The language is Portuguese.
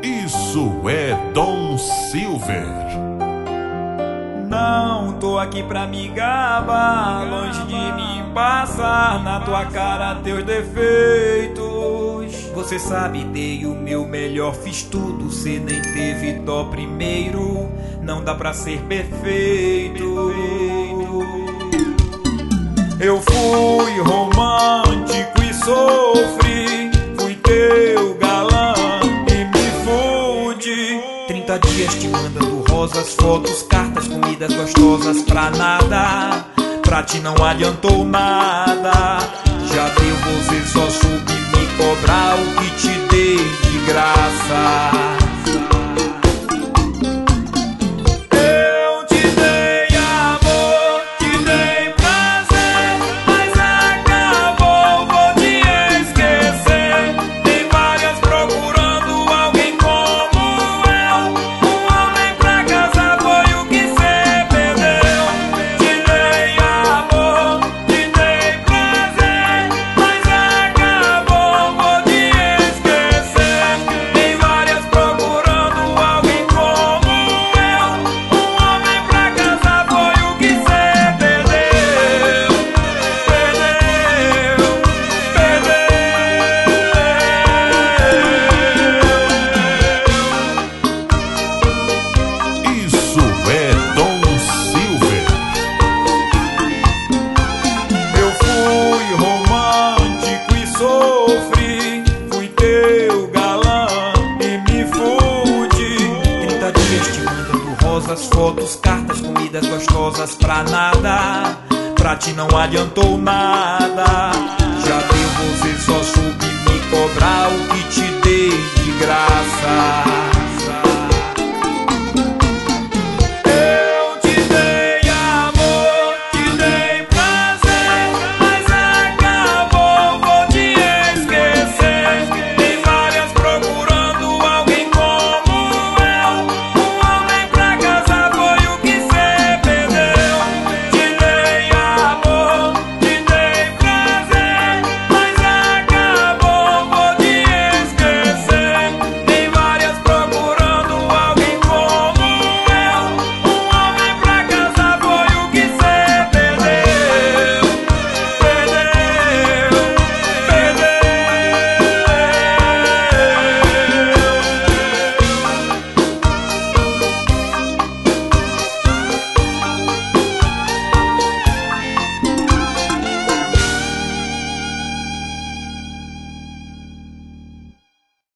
Isso é Dom Silver. Não tô aqui pra me gabar, longe de mim passar na tua cara teus defeitos. Você sabe, dei o meu melhor, fiz tudo, cê nem teve dó primeiro. Não dá pra ser perfeito. Eu fui romântico e sofri, fui teu galã e me fudi. 30 dias te mandando rosas, fotos, cartas, comidas gostosas pra nada. Pra ti não adiantou nada. Já deu, você só soube me cobrar o que te dei de graça. Fotos, cartas, comidas gostosas pra nada. Pra ti não adiantou nada.